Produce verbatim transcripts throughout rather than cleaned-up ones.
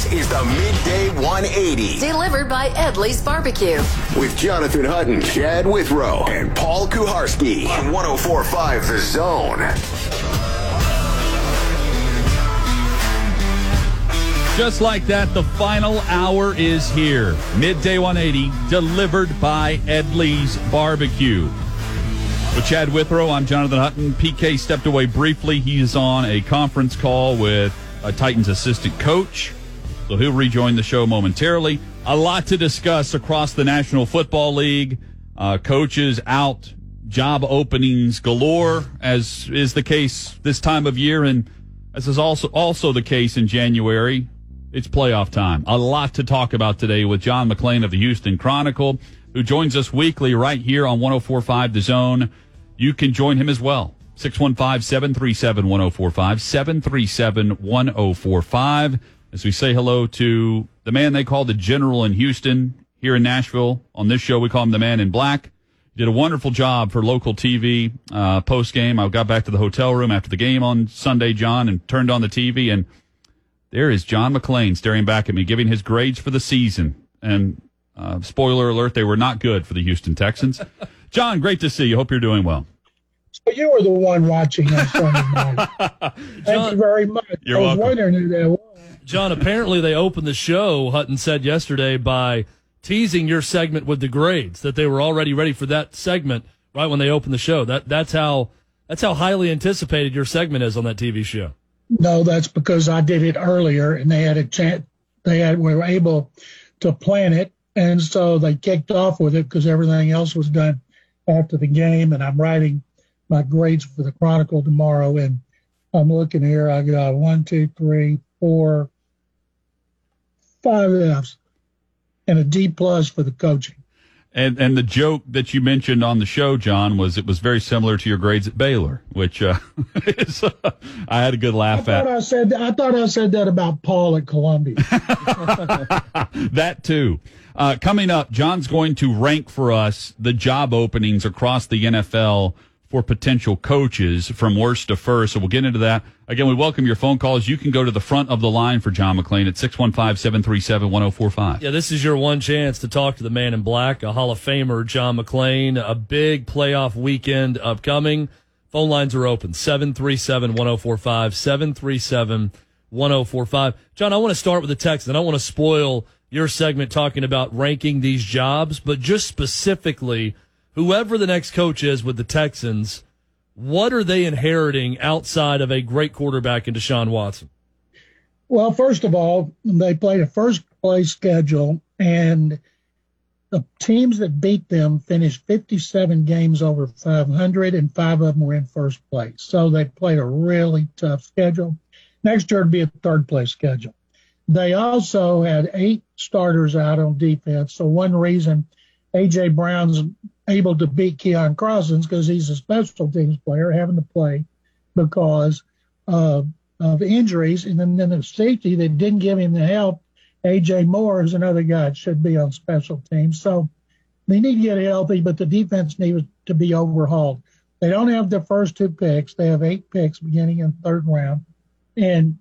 This is the Midday one eighty. Delivered by Edley's Barbecue. With Jonathan Hutton, Chad Withrow, and Paul Kuharsky on one oh four point five The Zone. Just like that, the final hour is here. Midday one eighty, delivered by Edley's Barbecue. With Chad Withrow, I'm Jonathan Hutton. P K stepped away briefly. He is on a conference call with a Titans assistant coach, so he'll rejoin the show momentarily. A lot to discuss across the National Football League. Uh, coaches out, job openings galore, as is the case this time of year, and as is also also the case in January. It's playoff time. A lot to talk about today with John McClain of the Houston Chronicle, who joins us weekly right here on one oh four point five The Zone. You can join him as well. six one five, seven three seven, one oh four five, seven three seven, one oh four five. As we say hello to the man they call the General in Houston, here in Nashville. On this show, we call him the Man in Black. He did a wonderful job for local T V uh, post-game. I got back to the hotel room after the game on Sunday, John, and turned on the T V, and there is John McClain staring back at me, giving his grades for the season. And uh, spoiler alert, they were not good for the Houston Texans. John, great to see you. Hope you're doing well. So you were the one watching on Sunday night. Thank John, you very much. You're I was welcome. wondering who that was. John, apparently they opened the show, Hutton said yesterday, by teasing your segment with the grades, that they were already ready for that segment right when they opened the show. That That's how that's how highly anticipated your segment is on that T V show. No, that's because I did it earlier, and they had a chance. They had were able to plan it, and so they kicked off with it because everything else was done after the game. And I'm writing my grades for the Chronicle tomorrow, and I'm looking here. I got one, two, three, four, five F's, and a D plus for the coaching. And and the joke that you mentioned on the show, John, was it was very similar to your grades at Baylor, which uh, is, uh, I had a good laugh I at. thought I said I thought I said that about Paul at Columbia. That too. Uh, coming up, John's going to rank for us the job openings across the N F L for potential coaches from worst to first. So we'll get into that. Again, we welcome your phone calls. You can go to the front of the line for John McClain at six one five, seven three seven, one oh four five. Yeah, this is your one chance to talk to the Man in Black, a Hall of Famer, John McClain. A big playoff weekend upcoming. Phone lines are open, seven three seven, one oh four five, seven three seven, one oh four five. John, I want to start with the text, and I don't want to spoil your segment talking about ranking these jobs, but just specifically, whoever the next coach is with the Texans, what are they inheriting outside of a great quarterback in Deshaun Watson? Well, first of all, they played a first-place schedule, and the teams that beat them finished fifty-seven games over five hundred, and five of them were in first place. So they played a really tough schedule. Next year, it'll be a third-place schedule. They also had eight starters out on defense, so one reason A J. Brown's able to beat Keon Crossins because he's a special teams player having to play because uh, of injuries. And then, then the safety that didn't give him the help, A J. Moore, is another guy that should be on special teams. So they need to get healthy, but the defense needs to be overhauled. They don't have their first two picks. They have eight picks beginning in the third round. And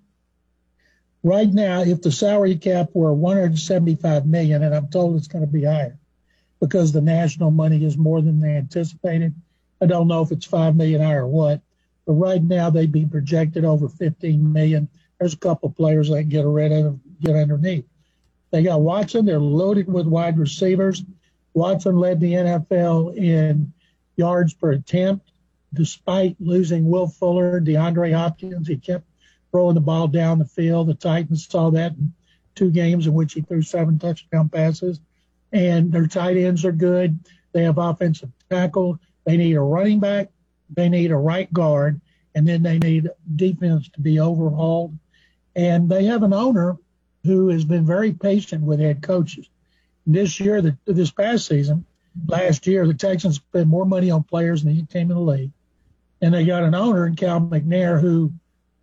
right now, if the salary cap were one hundred seventy-five million dollars, and I'm told it's going to be higher, because the national money is more than they anticipated. I don't know if it's five million dollars higher or what, but right now they'd be projected over fifteen million dollars. There's a couple of players they can get rid of, get underneath. They got Watson. They're loaded with wide receivers. Watson led the N F L in yards per attempt, despite losing Will Fuller, DeAndre Hopkins. He kept throwing the ball down the field. The Titans saw that in two games in which he threw seven touchdown passes. And their tight ends are good. They have offensive tackle. They need a running back. They need a right guard. And then they need defense to be overhauled. And they have an owner who has been very patient with head coaches. This year, the, this past season, last year, the Texans spent more money on players than any team in the league. And they got an owner in Cal McNair who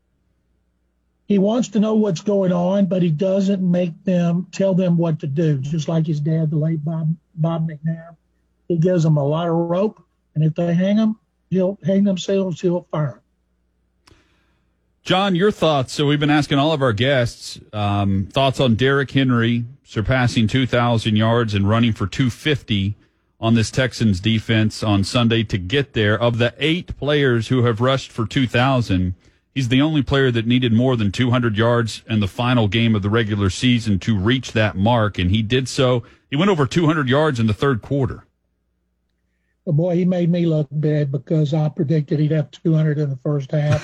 he wants to know what's going on, but he doesn't make them tell them what to do, just like his dad, the late Bob, Bob McNair. He gives them a lot of rope, and if they hang them, he'll hang themselves, he'll fire them. John, your thoughts. So we've been asking all of our guests um, thoughts on Derrick Henry surpassing two thousand yards and running for two fifty on this Texans defense on Sunday to get there. Of the eight players who have rushed for two thousand, he's the only player that needed more than two hundred yards in the final game of the regular season to reach that mark, and he did so. He went over two hundred yards in the third quarter. Well, boy, he made me look bad because I predicted he'd have two hundred in the first half.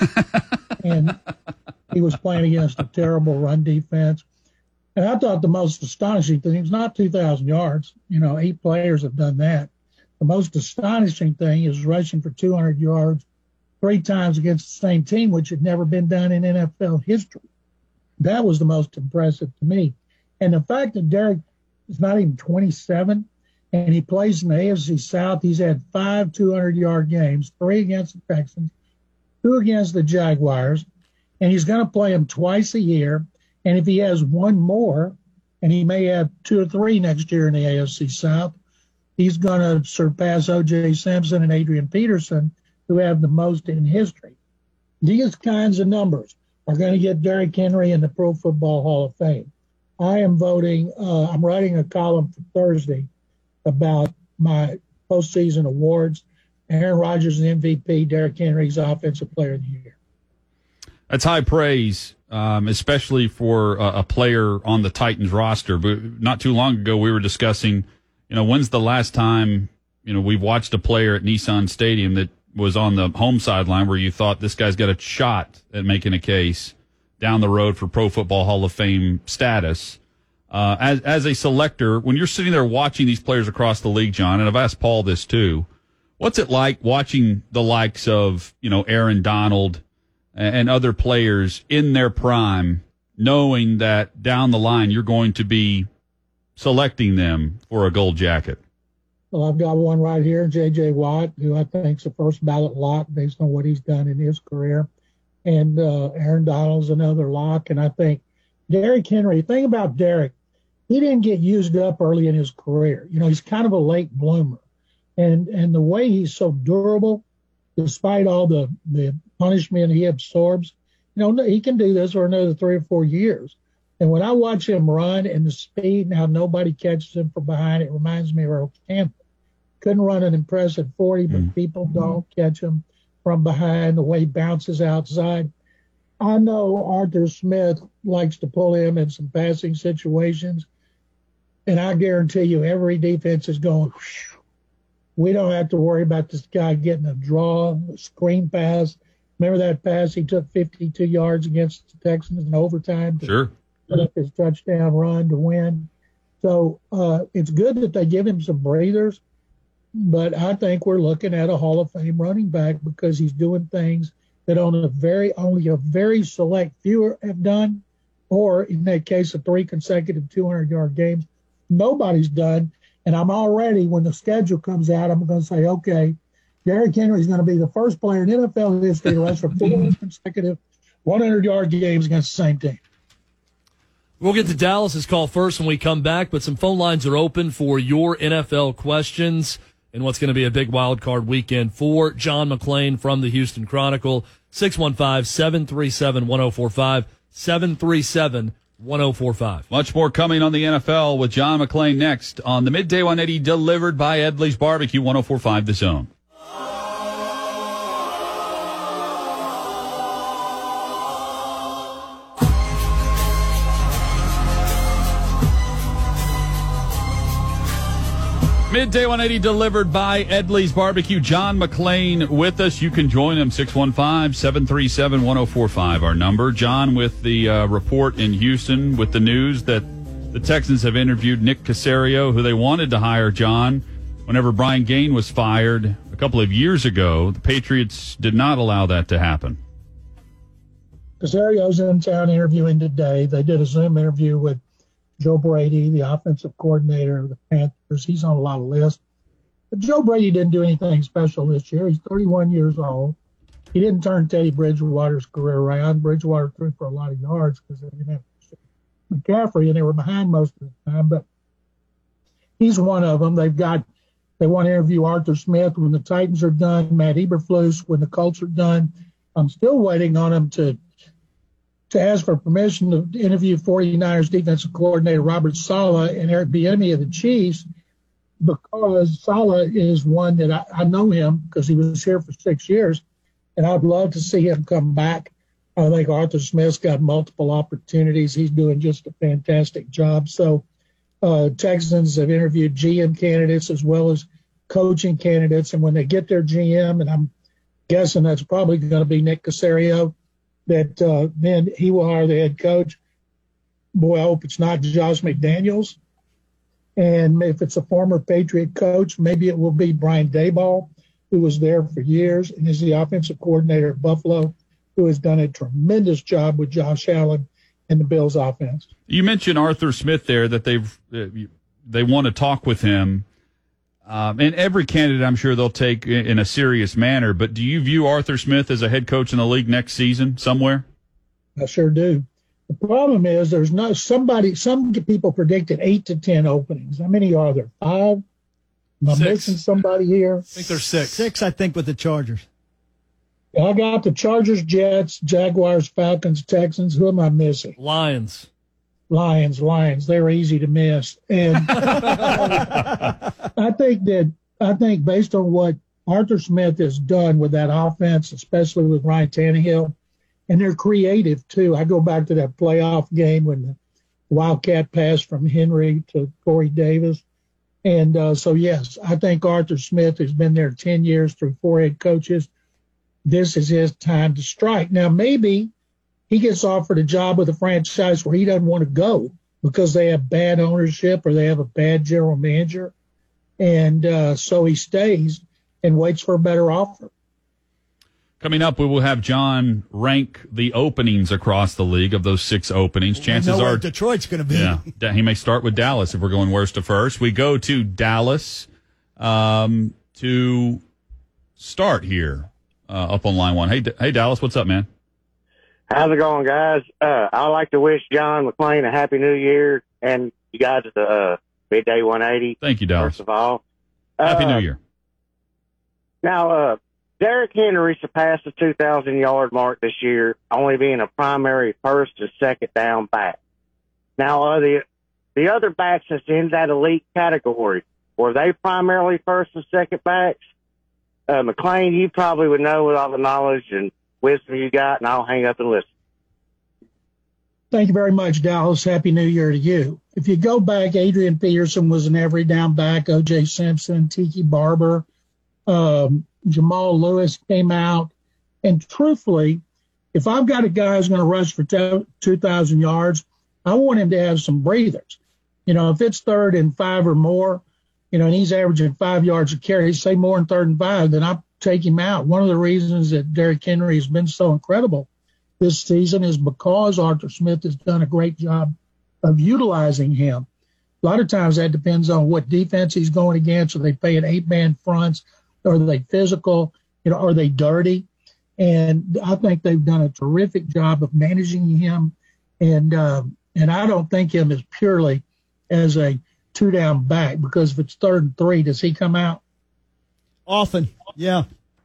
And he was playing against a terrible run defense. And I thought the most astonishing thing, it's not two thousand yards. You know, eight players have done that. The most astonishing thing is rushing for two hundred yards three times against the same team, which had never been done in N F L history. That was the most impressive to me. And the fact that Derrick is not even twenty-seven, and he plays in the A F C South, he's had five two hundred-yard games, three against the Texans, two against the Jaguars, and he's going to play them twice a year. And if he has one more, and he may have two or three next year in the A F C South, he's going to surpass O J Simpson and Adrian Peterson, who have the most in history. These kinds of numbers are going to get Derrick Henry in the Pro Football Hall of Fame. I am voting, uh, I'm writing a column for Thursday about my postseason awards. Aaron Rodgers is M V P, Derrick Henry's Offensive Player of the Year. That's high praise, um, especially for a, a player on the Titans roster. But not too long ago, we were discussing, you know, when's the last time, you know, we've watched a player at Nissan Stadium that was on the home sideline where you thought this guy's got a shot at making a case down the road for Pro Football Hall of Fame status. Uh, as, as a selector, when you're sitting there watching these players across the league, John, and I've asked Paul this too, what's it like watching the likes of, you know, Aaron Donald and other players in their prime, knowing that down the line you're going to be selecting them for a gold jacket? Well, I've got one right here, J J. Watt, who I think is a first ballot lock based on what he's done in his career. And uh, Aaron Donald's another lock. And I think Derrick Henry, the thing about Derrick, he didn't get used up early in his career. You know, he's kind of a late bloomer. And and the way he's so durable, despite all the, the punishment he absorbs, you know, he can do this for another three or four years. And when I watch him run and the speed and how nobody catches him from behind, it reminds me of Earl Campbell. Couldn't run an impressive forty, but mm-hmm. people don't catch him from behind, the way he bounces outside. I know Arthur Smith likes to pull him in some passing situations, and I guarantee you every defense is going, whew, we don't have to worry about this guy getting a draw, a screen pass. Remember that pass he took fifty-two yards against the Texans in overtime to sure. put up his touchdown run to win. So uh, it's good that they give him some breathers, but I think we're looking at a Hall of Fame running back because he's doing things that on a very only a very select few have done, or in that case, of three consecutive two hundred-yard games, nobody's done. And I'm already, when the schedule comes out, I'm going to say, okay, Derrick Henry is going to be the first player in N F L history to rush for four consecutive hundred-yard games against the same team. We'll get to Dallas's call first when we come back, but some phone lines are open for your N F L questions and what's going to be a big wild card weekend for John McClain from the Houston Chronicle. six one five, seven three seven, one oh four five, seven three seven, one oh four five. Much more coming on the N F L with John McClain next on the Midday one eighty, delivered by Edley's Barbecue, one oh four five The Zone. Midday one eighty delivered by Edley's Barbecue. John McClain with us. You can join him, six one five, seven three seven, one oh four five, our number. John with the uh, report in Houston with the news that the Texans have interviewed Nick Caserio, who they wanted to hire, John, whenever Brian Gain was fired a couple of years ago. The Patriots did not allow that to happen. Casario's in town interviewing today. They did a Zoom interview with Joe Brady, the offensive coordinator of the Panthers. He's on a lot of lists. But Joe Brady didn't do anything special this year. He's thirty-one years old. He didn't turn Teddy Bridgewater's career around. Bridgewater threw for a lot of yards because they didn't have McCaffrey, and they were behind most of the time. But he's one of them. They've got they want to interview Arthur Smith when the Titans are done, Matt Eberflus when the Colts are done. I'm still waiting on him to to ask for permission to interview 49ers defensive coordinator Robert Saleh and Eric Bieniemy of the Chiefs, because Saleh is one that I, I know him because he was here for six years, and I'd love to see him come back. I think Arthur Smith's got multiple opportunities. He's doing just a fantastic job. So uh, Texans have interviewed G M candidates as well as coaching candidates, and when they get their G M, and I'm guessing that's probably going to be Nick Caserio, that uh, then he will hire the head coach. Boy, I hope it's not Josh McDaniels. And if it's a former Patriot coach, maybe it will be Brian Daboll, who was there for years and is the offensive coordinator at Buffalo, who has done a tremendous job with Josh Allen and the Bills offense. You mentioned Arthur Smith there, that they've they want to talk with him. Um, and every candidate, I'm sure they'll take in a serious manner. But do you view Arthur Smith as a head coach in the league next season somewhere? I sure do. The problem is there's no somebody. Some people predicted eight to ten openings. How many are there? Five. Am I Six. missing somebody here? I think there's six. Six, I think, with the Chargers. I got the Chargers, Jets, Jaguars, Falcons, Texans. Who am I missing? Lions. Lions, Lions. They're easy to miss. And I think that I think based on what Arthur Smith has done with that offense, especially with Ryan Tannehill, and they're creative too. I go back to that playoff game when the Wildcat passed from Henry to Corey Davis. And uh, so, yes, I think Arthur Smith has been there ten years through four head coaches. This is his time to strike. Now, maybe he gets offered a job with a franchise where he doesn't want to go because they have bad ownership or they have a bad general manager. And uh, so he stays and waits for a better offer. Coming up, we will have John rank the openings across the league of those six openings. Chances I know are where Detroit's going to be. Yeah, he may start with Dallas if we're going worst to first. We go to Dallas um, to start here uh, up on line one. Hey, D- hey, Dallas, what's up, man? How's it going, guys? Uh, I'd like to wish John McClain a happy new year, and you guys at the uh, Midday one eighty. Thank you, Dallas. First of all. Happy uh, New Year. Now, uh, Derrick Henry surpassed the two thousand yard mark this year, only being a primary first and second down back. Now, uh, the, the other backs that's in that elite category, were they primarily first and second backs? Uh, McClain, you probably would know with all the knowledge and wisdom you got, and I'll hang up and listen. Thank you very much, Dallas. Happy New Year to you. If you go back, Adrian Peterson was an every down back, O J Simpson, Tiki Barber, um, Jamal Lewis came out. And truthfully, if I've got a guy who's going to rush for two thousand yards, I want him to have some breathers. You know, if it's third and five or more, you know, and he's averaging five yards a carry, say more than third and five, then I take him out. One of the reasons that Derrick Henry has been so incredible this season is because Arthur Smith has done a great job of utilizing him. A lot of times that depends on what defense he's going against. Are they playing eight-man fronts? Are they physical? You know, are they dirty? And I think they've done a terrific job of managing him. And um, and I don't think him as purely as a two-down back, because if it's third and three, does he come out? Often, yeah.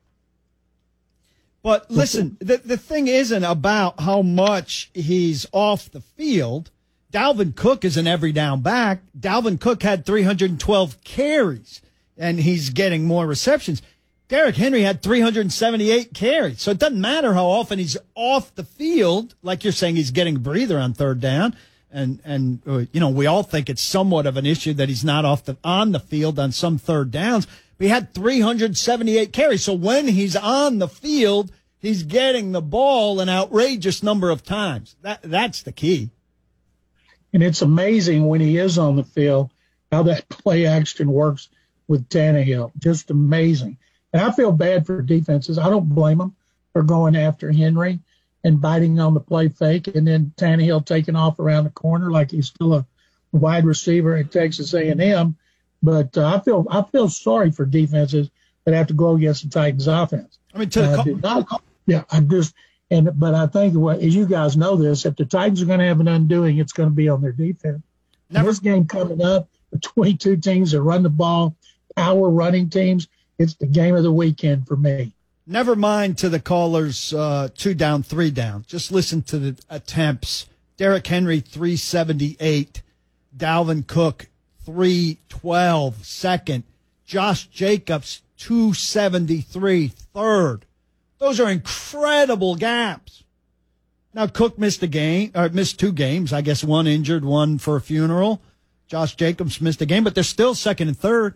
But listen, the, the thing isn't about how much he's off the field. Dalvin Cook is an every down back. Dalvin Cook had three hundred twelve carries, and he's getting more receptions. Derrick Henry had three hundred seventy-eight carries. So it doesn't matter how often he's off the field. Like you're saying, he's getting a breather on third down. And, and uh, you know, we all think it's somewhat of an issue that he's not off the on the field on some third downs. But he had three hundred seventy-eight carries. So when he's on the field, he's getting the ball an outrageous number of times. That That's the key. And it's amazing when he is on the field how that play action works with Tannehill. Just amazing. And I feel bad for defenses. I don't blame them for going after Henry and biting on the play fake, and then Tannehill taking off around the corner like he's still a wide receiver at Texas A and M. But uh, I feel I feel sorry for defenses that have to go against the Titans offense. I mean, to the uh, co- not, yeah, I just and but I think what, as you guys know this, if the Titans are going to have an undoing, it's going to be on their defense. Never. This game coming up between two teams that run the ball, power running teams, it's the game of the weekend for me. Never mind to the callers, uh, two down, three down. Just listen to the attempts. Derrick Henry, three seventy-eight. Dalvin Cook, three twelve, second. Josh Jacobs, two seventy-three, third. Those are incredible gaps. Now, Cook missed a game, or missed two games. I guess one injured, one for a funeral. Josh Jacobs missed a game, but they're still second and third.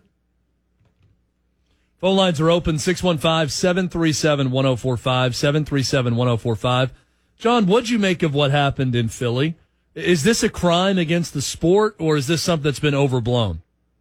Phone lines are open, six one five, seven three seven, one oh four five, seven three seven, one oh four five. John, what'd you make of what happened in Philly? Is this a crime against the sport, or is this something that's been overblown?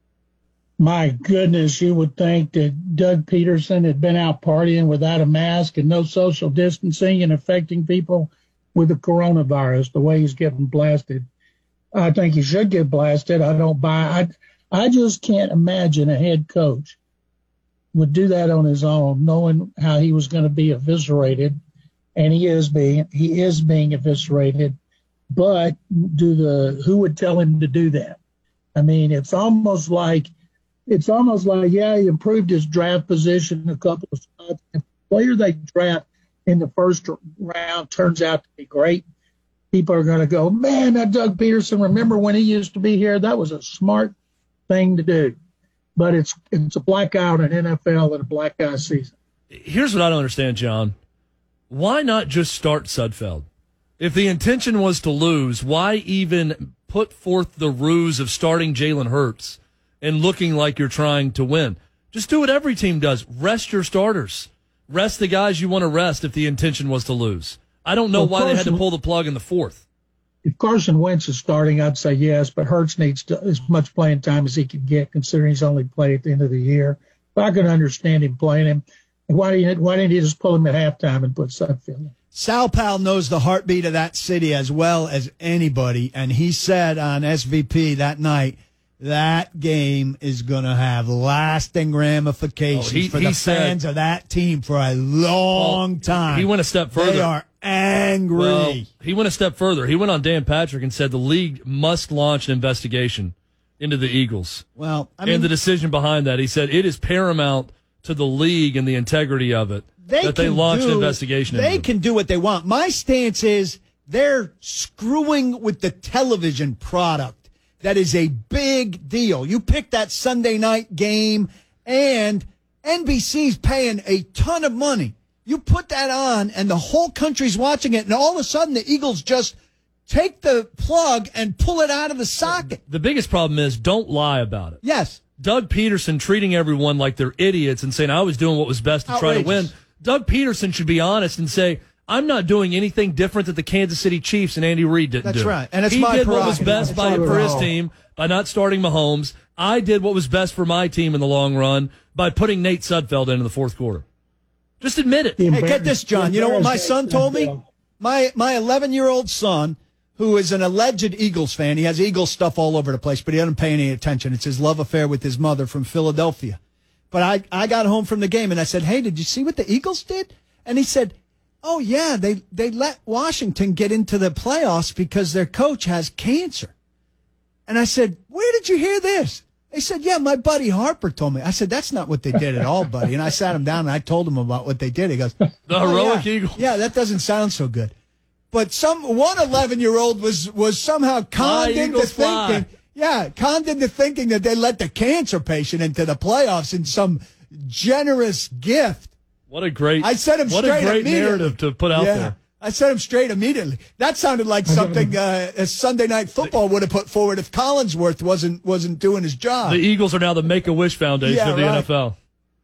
My goodness, you would think that Doug Peterson had been out partying without a mask and no social distancing and affecting people with the coronavirus, the way he's getting blasted. I think he should get blasted. I don't buy I I just can't imagine a head coach would do that on his own, knowing how he was going to be eviscerated, and he is being he is being eviscerated. But do the who would tell him to do that? I mean, it's almost like it's almost like yeah, he improved his draft position a couple of spots. If the player they draft in the first round turns out to be great, people are going to go, man, that Doug Peterson. Remember when he used to be here? That was a smart thing to do. But it's it's a black eye in an N F L and a black eye season. Here's what I don't understand, John. Why not just start Sudfeld? If the intention was to lose, why even put forth the ruse of starting Jalen Hurts and looking like you're trying to win? Just do what every team does. Rest your starters. Rest the guys you want to rest if the intention was to lose. I don't know well, why Carson, they had to pull the plug in the fourth. If Carson Wentz is starting, I'd say yes, but Hurts needs to, as much playing time as he can get, considering he's only played at the end of the year. But I can understand him playing him. Why didn't, why didn't he just pull him at halftime and put Sudfeld in? Sal Powell knows the heartbeat of that city as well as anybody, and he said on S V P that night, that game is going to have lasting ramifications oh, he, for the said, fans of that team for a long well, time. He went a step further. They are angry. Well, he went a step further. He went on Dan Patrick and said the league must launch an investigation into the Eagles. Well, I mean, and the decision behind that, he said it is paramount to the league and the integrity of it they that they launch do, an investigation They into can do what they want. My stance is they're screwing with the television product. That is a big deal. You pick that Sunday night game, and N B C's paying a ton of money. You put that on, and the whole country's watching it, and all of a sudden the Eagles just take the plug and pull it out of the socket. The biggest problem is don't lie about it. Yes. Doug Peterson treating everyone like they're idiots and saying, I was doing what was best to Outrageous. try to win. Doug Peterson should be honest and say, I'm not doing anything different that the Kansas City Chiefs and Andy Reid didn't That's do. That's right. And it's he my did what was prerogative. best by, for his team by not starting Mahomes. I did what was best for my team in the long run by putting Nate Sudfeld in in the fourth quarter. Just admit it. Hey, get this, John. You know what my son told me? My my eleven-year-old son, who is an alleged Eagles fan, he has Eagles stuff all over the place, but he doesn't pay any attention. It's his love affair with his mother from Philadelphia. But I, I got home from the game, and I said, hey, did you see what the Eagles did? And he said, oh, yeah, they, they let Washington get into the playoffs because their coach has cancer. And I said, where did you hear this? They said, yeah, my buddy Harper told me. I said, that's not what they did at all, buddy. And I sat him down, and I told him about what they did. He goes, the oh, heroic yeah. Eagles. Yeah, that doesn't sound so good. But some one eleven-year-old was, was somehow conned into thinking, yeah, conned into thinking that they let the cancer patient into the playoffs in some generous gift. What a great, I said him what straight a great narrative to put out yeah. there. I said him straight immediately. That sounded like something uh, a Sunday Night Football would have put forward if Collinsworth wasn't wasn't doing his job. The Eagles are now the Make-A-Wish Foundation Yeah, of the right. N F L.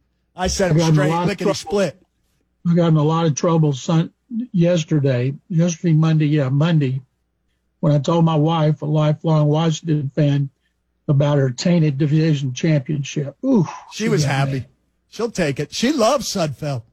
I said him straight, lickety split. I got in a lot of trouble son, yesterday, yesterday, Monday, yeah, Monday, when I told my wife, a lifelong Washington fan, about her tainted division championship. Ooh, she, she was happy. Me. She'll take it. She loves Sudfeld.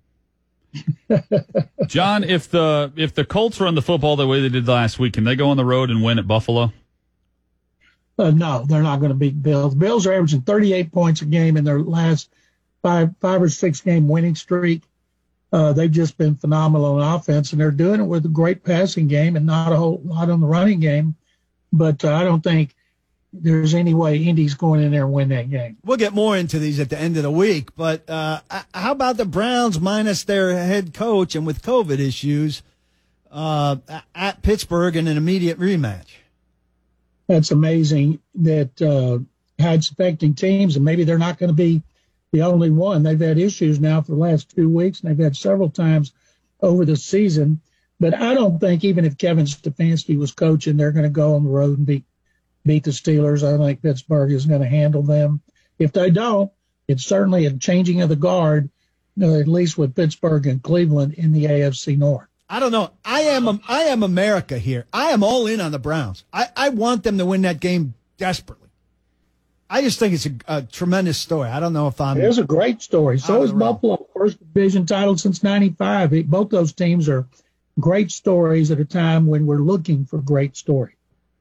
John, if the if the Colts run the football the way they did last week, can they go on the road and win at Buffalo? Uh, no, they're not going to beat Bills. Bills are averaging thirty-eight points a game in their last five five or six game winning streak. Uh, they've just been phenomenal on offense, and they're doing it with a great passing game and not a whole lot on the running game. But uh, I don't think there's any way Indy's going in there and win that game. We'll get more into these at the end of the week, but uh, how about the Browns minus their head coach and with COVID issues uh, at Pittsburgh in an immediate rematch? That's amazing that uh, how it's affecting teams, and maybe they're not going to be the only one. They've had issues now for the last two weeks, and they've had several times over the season. But I don't think even if Kevin Stefanski was coaching, they're going to go on the road and beat beat the Steelers. I think Pittsburgh is going to handle them. If they don't, it's certainly a changing of the guard, you know, at least with Pittsburgh and Cleveland in the A F C North. I don't know. I am I am America here. I am all in on the Browns. I, I want them to win that game desperately. I just think it's a, a tremendous story. I don't know if I'm. It is a great story. So is Buffalo, first division title since ninety-five. Both those teams are great stories at a time when we're looking for great stories.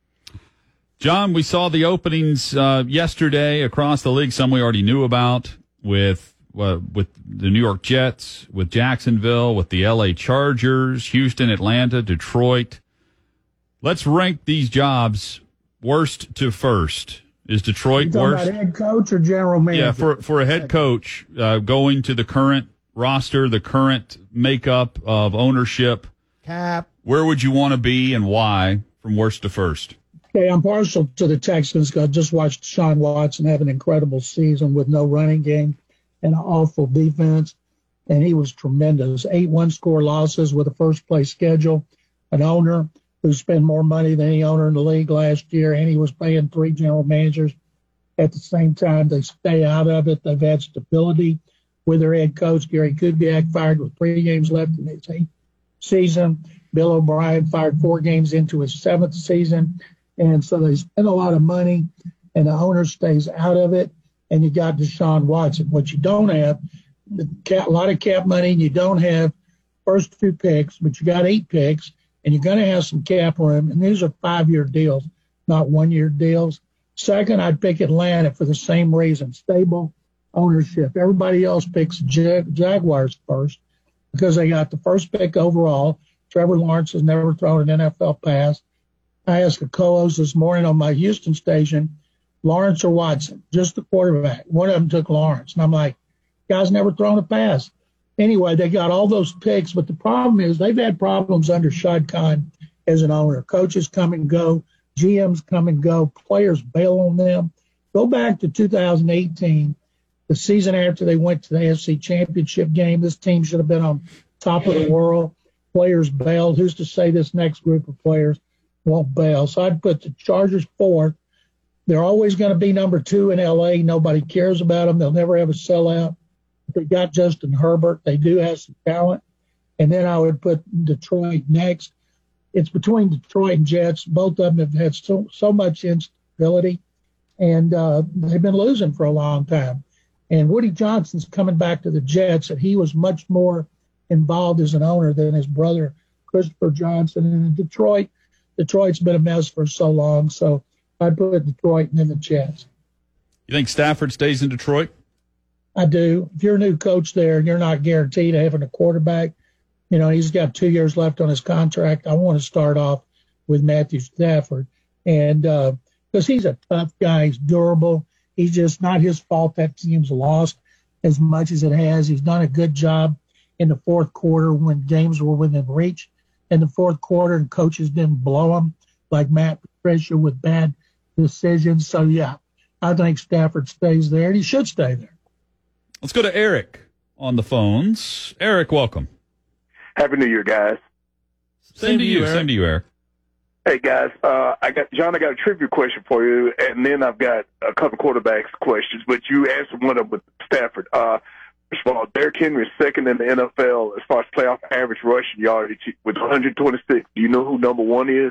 John, we saw the openings uh, yesterday across the league. Some we already knew about with uh, with the New York Jets, with Jacksonville, with the L A Chargers, Houston, Atlanta, Detroit. Let's rank these jobs worst to first. Is Detroit you worst? About head coach or general manager? Yeah, for for a head coach uh, going to the current roster, the current makeup of ownership, cap. Where would you want to be and why from worst to first? Okay, I'm partial to the Texans. I just watched Deshaun Watson have an incredible season with no running game and an awful defense, and he was tremendous. Eight one-score losses with a first-place schedule, an owner who spent more money than any owner in the league last year, and he was paying three general managers at the same time. They stay out of it. They've had stability with their head coach. Gary Kubiak fired with three games left in his eighth season. Bill O'Brien fired four games into his seventh season. And so they spend a lot of money, and the owner stays out of it, and you got Deshaun Watson. What you don't have, the cap, a lot of cap money, and you don't have first two picks, but you got eight picks, and you're going to have some cap room, and these are five-year deals, not one-year deals. Second, I'd pick Atlanta for the same reason, stable ownership. Everybody else picks Jag- Jaguars first because they got the first pick overall. Trevor Lawrence has never thrown an N F L pass. I asked a co-host this morning on my Houston station, Lawrence or Watson, just the quarterback. One of them took Lawrence. And I'm like, guy's never thrown a pass. Anyway, they got all those picks, but the problem is they've had problems under Shad Khan as an owner. Coaches come and go, G Ms come and go, players bail on them. Go back to two thousand eighteen, the season after they went to the A F C Championship game. This team should have been on top of the world. Players bailed. Who's to say this next group of players won't bail? So I'd put the Chargers fourth. They're always going to be number two in L A. Nobody cares about them. They'll never have a sellout. They got Justin Herbert. They do have some talent. And then I would put Detroit next. It's between Detroit and Jets. Both of them have had so, so much instability, and uh, they've been losing for a long time. And Woody Johnson's coming back to the Jets, and he was much more involved as an owner than his brother, Christopher Johnson. And in Detroit, Detroit's been a mess for so long, so I'd put Detroit and then the Jets. You think Stafford stays in Detroit? I do. If you're a new coach there and you're not guaranteed having a quarterback, you know, he's got two years left on his contract. I want to start off with Matthew Stafford. And uh, because he's a tough guy, he's durable. He's just not his fault that team's lost as much as it has. He's done a good job in the fourth quarter when games were within reach in the fourth quarter and coaches didn't blow him like Matt Patricia with bad decisions. So, yeah, I think Stafford stays there, and he should stay there. Let's go to Eric on the phones. Eric, welcome. Happy New Year, guys. Same, Same to you. you Same to you, Eric. Hey, guys. Uh, I got John, I got a trivia question for you, and then I've got a couple quarterbacks questions, but you answered one of them with Stafford. Uh, first of all, Derrick Henry is second in the N F L as far as playoff average rushing yardage with one hundred twenty-six. Do you know who number one is?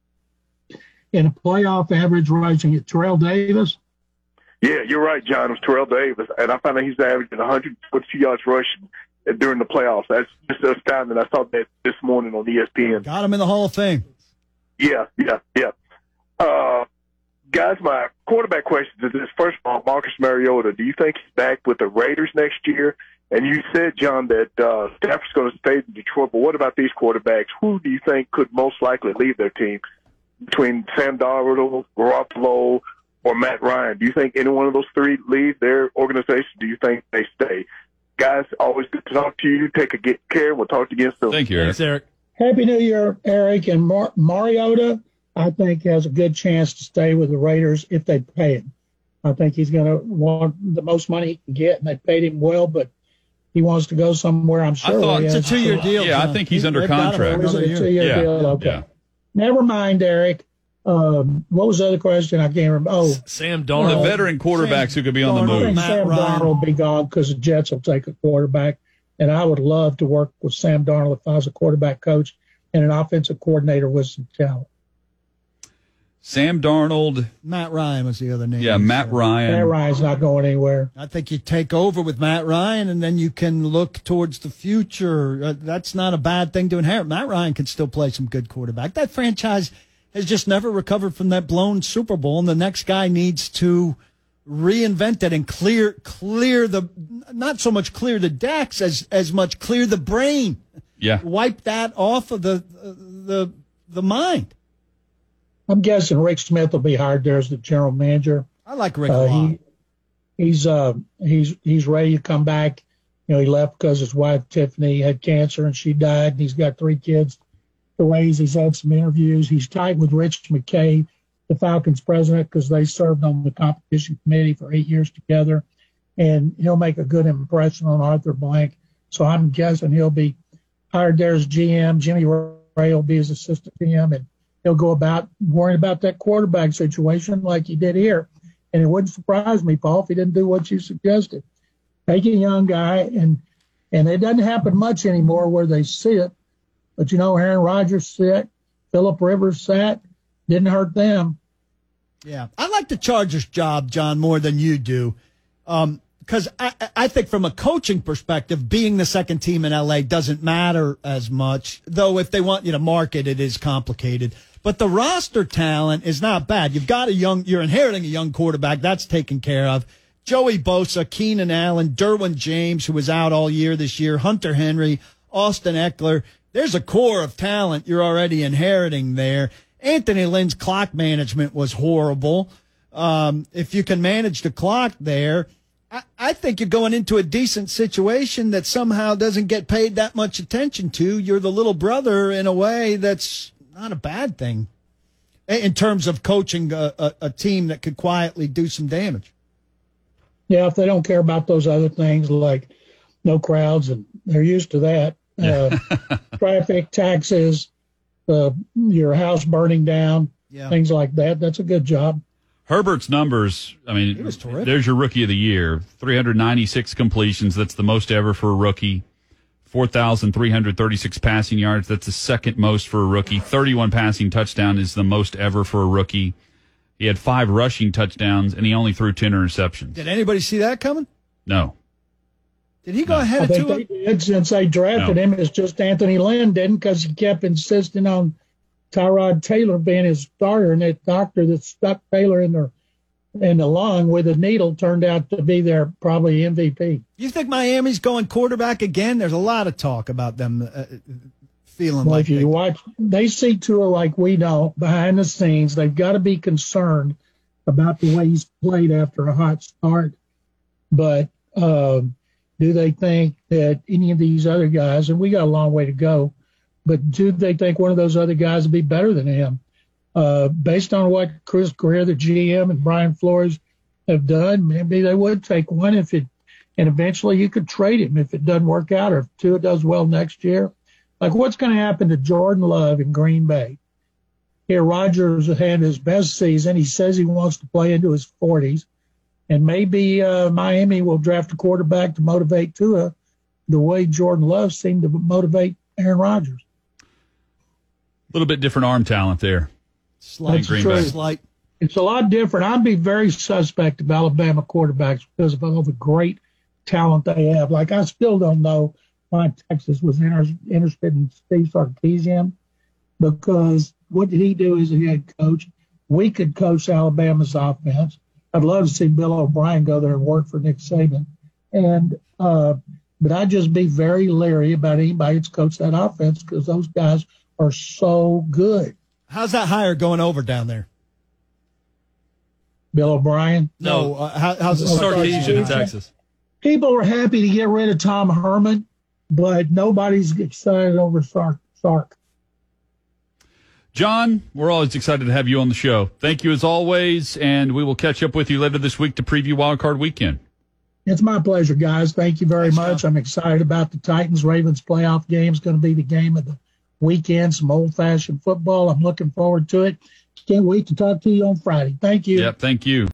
In a playoff average rushing, Terrell Davis? Yeah, you're right, John. It was Terrell Davis, and I found out he's averaging one hundred twenty-two yards rushing during the playoffs. That's just astounding. I saw that this morning on E S P N. Got him in the Hall of Fame. Yeah, yeah, yeah. Uh, guys, my quarterback question is this. First of all, Marcus Mariota, do you think he's back with the Raiders next year? And you said, John, that uh, Stafford's going to stay in Detroit, but what about these quarterbacks? Who do you think could most likely leave their team? Between Sam Darnold, Garoppolo, or Matt Ryan? Do you think any one of those three leave their organization? Do you think they stay? Guys, always good to talk to you. Take a good care. We'll talk to you again soon. Thank you, Eric. Thanks, Eric. Happy New Year, Eric. And Mar- Mariota, I think, has a good chance to stay with the Raiders if they pay him. I think he's going to want the most money he can get, and they paid him well, but he wants to go somewhere, I'm sure. I thought It's a two-year deal. Yeah, John. I think he's under They've got him for contract. Is another it a year. two-year Yeah, deal? Okay. yeah. Never mind, Eric. Um, what was the other question? I can't remember. Oh, Sam The Darnold. veteran quarterbacks who could be on the Darnold. I move. think Matt Sam Ryan. Darnold will be gone because the Jets will take a quarterback. And I would love to work with Sam Darnold if I was a quarterback coach and an offensive coordinator with some talent. Sam Darnold. Matt Ryan was the other name. Yeah, Matt Ryan. Matt Ryan's not going anywhere. I think you take over with Matt Ryan, and then you can look towards the future. Uh, that's not a bad thing to inherit. Matt Ryan can still play some good quarterback. That franchise has just never recovered from that blown Super Bowl, and the next guy needs to reinvent it and clear clear the not so much clear the decks as as much clear the brain. Yeah. Wipe that off of the the the mind. I'm guessing Rick Smith will be hired there as the general manager. I like Rick a Uh, lot. he, he's uh, he's he's ready to come back. You know, he left because his wife Tiffany had cancer and she died, and he's got three kids to raise. He's had some interviews. He's tight with Rich McKay, the Falcons president, because they served on the competition committee for eight years together, and he'll make a good impression on Arthur Blank. So I'm guessing he'll be hired there as G M. Jimmy Ray will be his assistant G M, and he'll go about worrying about that quarterback situation like he did here. And it wouldn't surprise me, Paul, if he didn't do what you suggested. Take a young guy, and and it doesn't happen much anymore where they sit. But, you know, Aaron Rodgers sat, Phillip Rivers sat, didn't hurt them. Yeah, I like the Chargers job, John, more than you do. Um, because I, I think from a coaching perspective, being the second team in L A doesn't matter as much, though if they want you to market, it is complicated. But the roster talent is not bad. You've got a young, you're inheriting a young quarterback. That's taken care of. Joey Bosa, Keenan Allen, Derwin James, who was out all year this year, Hunter Henry, Austin Eckler. There's a core of talent you're already inheriting there. Anthony Lynn's clock management was horrible. Um, if you can manage the clock there, I, I think you're going into a decent situation that somehow doesn't get paid that much attention to. You're the little brother in a way that's not a bad thing in terms of coaching a, a, a team that could quietly do some damage. Yeah, if they don't care about those other things like no crowds, and they're used to that. Uh, traffic, taxes, uh, your house burning down, Yeah. things like that. That's a good job. Herbert's numbers, I mean, He was terrific. there's your rookie of the year. three hundred ninety-six completions. That's the most ever for a rookie. four thousand three hundred thirty-six passing yards. That's the second most for a rookie. thirty-one passing touchdown is the most ever for a rookie. He had five rushing touchdowns, and he only threw ten interceptions. Did anybody see that coming? No. Did he go No. ahead I of think Tua? they did since they drafted No. him. It's just Anthony Lynn didn't, because he kept insisting on Tyrod Taylor being his starter, and that doctor that stuck Taylor in the in the lung with a needle turned out to be their probably M V P. You think Miami's going quarterback again? There's a lot of talk about them uh, feeling Well, like if you they, watch, they see Tua like we don't behind the scenes. They've got to be concerned about the way he's played after a hot start. But um, do they think that any of these other guys, and we got a long way to go, but do they think one of those other guys will be better than him? Uh, based on what Chris Greer, the G M, and Brian Flores have done, maybe they would take one if it, and eventually you could trade him if it doesn't work out, or if Tua does well next year. Like, what's going to happen to Jordan Love in Green Bay? Here, Rodgers had his best season. He says he wants to play into his forties. And maybe uh, Miami will draft a quarterback to motivate Tua the way Jordan Love seemed to motivate Aaron Rodgers. A little bit different arm talent there. slight, Green Bay. slight. It's a lot different. I'd be very suspect of Alabama quarterbacks because of all the great talent they have. Like, I still don't know why Texas was inter- interested in Steve Sarkisian, because what did he do as a head coach? We could coach Alabama's offense. I'd love to see Bill O'Brien go there and work for Nick Saban. And, uh, but I'd just be very leery about anybody that's coached that offense, because those guys are so good. How's that hire going over down there? Bill O'Brien. No, uh, how, how's it? Sarkeesian in Texas. People are happy to get rid of Tom Herman, but nobody's excited over Sark. Sark. John, we're always excited to have you on the show. Thank you as always, and we will catch up with you later this week to preview Wild Card Weekend. It's my pleasure, guys. Thank you very Thanks, much. John. I'm excited about the Titans-Ravens playoff game. It's going to be the game of the weekend, some old-fashioned football. I'm looking forward to it. Can't wait to talk to you on Friday. Thank you. Yep, thank you.